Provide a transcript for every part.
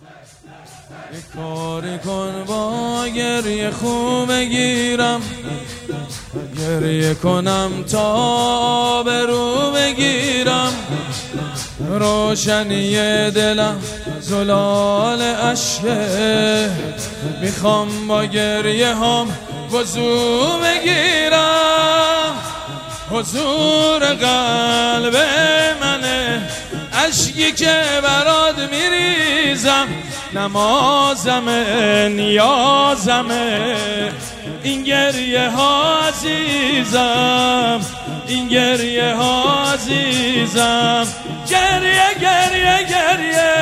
یک کاری کن با گریه خوب بگیرم، گریه کنم تا به رو بگیرم، روشنی دلم زلال عشقه، میخوام با گریه هم وضو بگیرم، حضور قلب منه اشکی که برات میریزم، نمازمه نیازمه این گریه ها عزیزم، این گریه ها عزیزم، گریه گریه گریه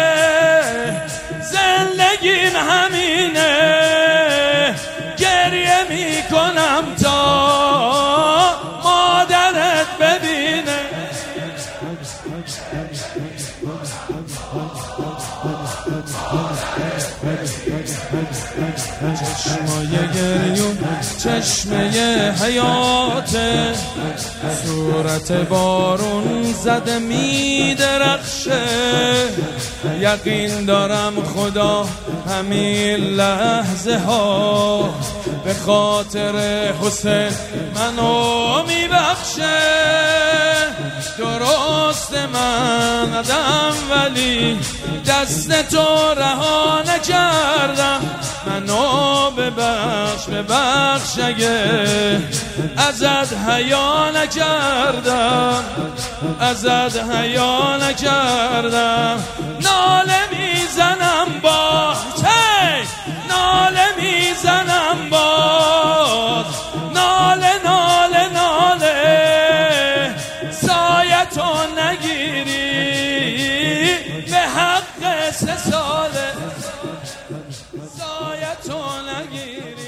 زندگیم همینه، گریه میکنم تا مادرت ببینه. چشمای گریون چشمه حیاته، صورت بارون زده می درخشه، یقین دارم خدا همین لحظه ها به خاطر حسین منو می بخشه. درست من ندم ولی دست تو رها نکردم، منو ببخش ببخش اگه ازت حیا نکردم، ازت حیا نکردم. ناله میزنم باز، ناله میزنم باز، ناله ناله ناله سایه تو نگیری به حق 3 ساله، سایه تو نگیری.